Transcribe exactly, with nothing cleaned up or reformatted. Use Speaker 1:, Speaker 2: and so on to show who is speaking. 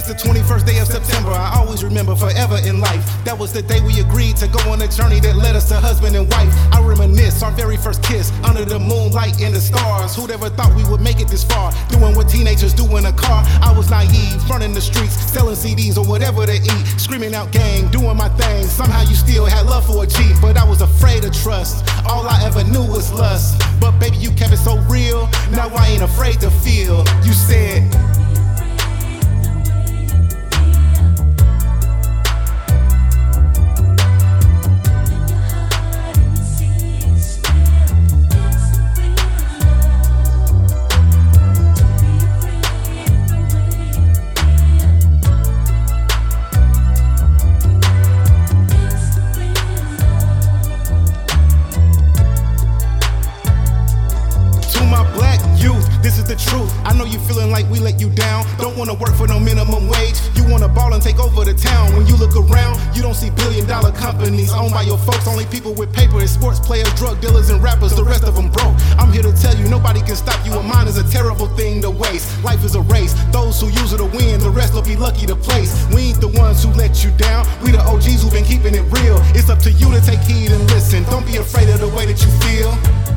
Speaker 1: the twenty-first day of September, I always remember forever in life. That was the day we agreed to go on a journey that led us to husband and wife. I reminisce our very first kiss under the moonlight and the stars. Who'd ever thought we would make it this far, doing what teenagers do in a car? I was naive, running the streets, selling C Ds or whatever to eat, screaming out gang, doing my thing. Somehow you still had love for a G, but I was afraid to trust. All I ever knew was lust, but baby you kept it so real. Now I ain't afraid to feel. You said this is the truth. I know you feeling like we let you down. Don't wanna work for no minimum wage. You wanna ball and take over the town. When you look around, you don't see billion dollar companies owned by your folks. Only people with paper is sports players, drug dealers, and rappers. The rest of them broke. I'm here to tell you, nobody can stop you. A mind is a terrible thing to waste. Life is a race. Those who use it to win, the rest will be lucky to place. We ain't the ones who let you down. We the O Gs who've been keeping it real. It's up to you to take heed and listen. Don't be afraid of the way that you feel.